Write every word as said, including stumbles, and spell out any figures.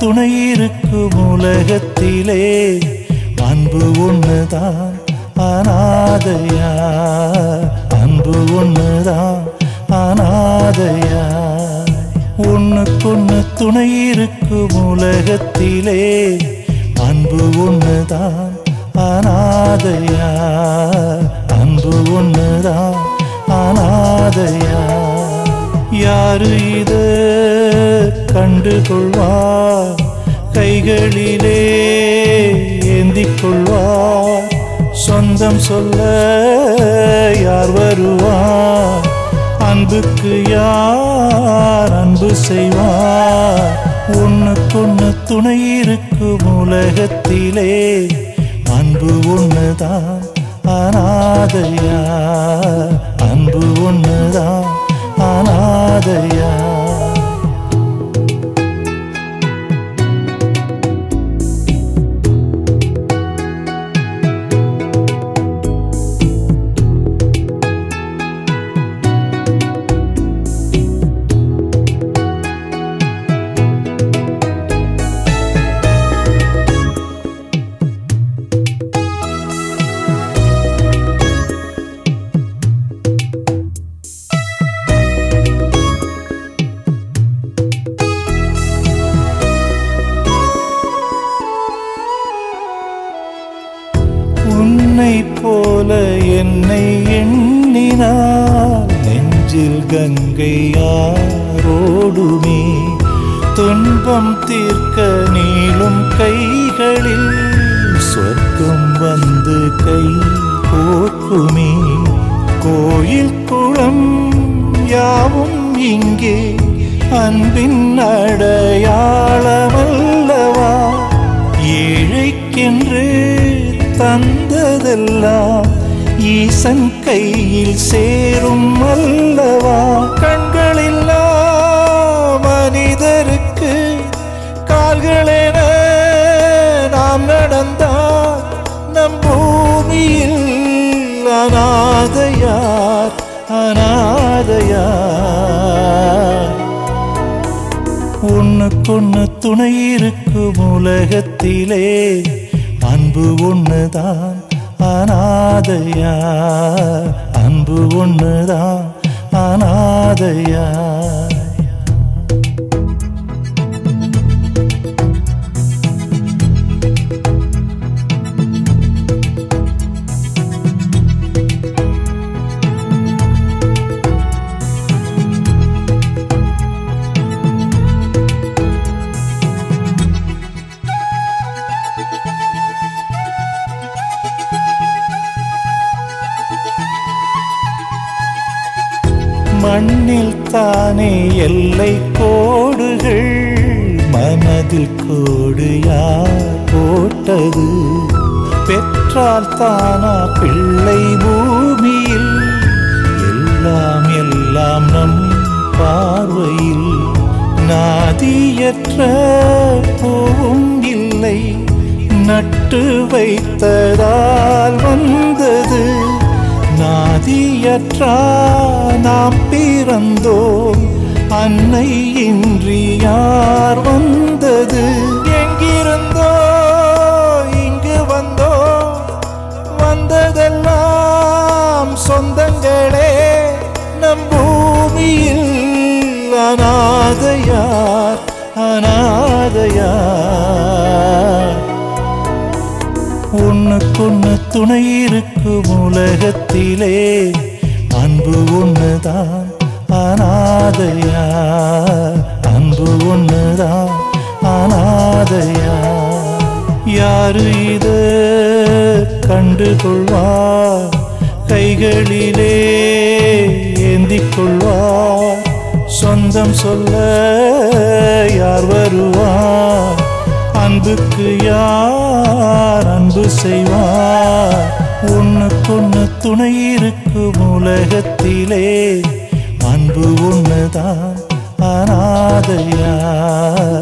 துணை இருக்கும் உலகத்திலே அன்பு ஒண்ணுதான் அனாதையா, அன்பு ஒண்ணுதான் அனாதையா. ஒண்ணுக்கொண்ணு துணை இருக்கும் உலகத்திலே அன்பு ஒண்ணுதான் அனாதையா, அன்பு ஒண்ணுதான் அனாதையா. யாரு இத கண்டுகொள்வார், கைகளிலே ஏந்திக் கொள்வார். சொந்தம் சொல்ல யார் வருவார், அன்புக்கு யார் அன்பு செய்வார். ஒண்ணுக்கொண்ணு துணை இருக்கும் உலகத்திலே அன்பு ஒண்ணுதான் அனாதையா, அன்பு ஒண்ணுதான் அனாதையா. உன்னை போல என்னை எண்ணினார், நெஞ்சில் கங்கை யாரோடுமே. துன்பம் தீர்க்க நீளும் கைகளில் சொர்க்கம் வந்து கை கோர்க்குமே. கோயில் குளம் யாவும் இங்கே அன்பின் அடையாளமல்லவா. ஏழைக்கென்று தந்ததெல்லாம் ஈசன் கையில் சேரும் அல்லவா. கண்களில்லா மனிதருக்கு கால்களென நாம் நடந்தால் நம் பூமியில் அனாதையார், அனாதையார். ஒண்ணுக்கொண்ணு துணை இருக்கும் உலகத்திலே அன்பு ஒண்ணுதான் அனாதையா, அன்பு ஒண்ணுதான் அனாதையா. மண்ணில் தானே எல்லை கோடுகள், மனதில் கோடு யார் போட்டது. பெற்றால் தானா பிள்ளை பூமியில், எல்லாம் எல்லாம் நம் பார்வையில். நாதியற்ற பூவும் இல்லை, நட்டு வைத்ததால் வந்தது. நாதியற்றா நாம் பிறந்தோம், அன்னை இன்றி யார் வந்தது. எங்கிருந்தோ இங்கு வந்தோ, வந்ததெல்லாம் சொந்தங்களே. நம் பூமியில் அனாதையார், அனாதையார். ஒண்ணுக்கொண்ணு துணை இருக்கும் உலகத்திலே அன்பு ஒண்ணுதான் அனாதையா, அன்பு ஒண்ணுதான் அனாதையா. யாரு இத கண்டுகொள்வார், கைகளிலே ஏந்திக் கொள்வார். சொந்தம் சொல்ல யார் வருவார், அன்புக்கு யார் அன்பு செய்வார். ஒண்ணுக்கொண்ணு துணை இருக்கும் உலகத்திலே அன்பு ஒண்ணுதான் அனாதையா,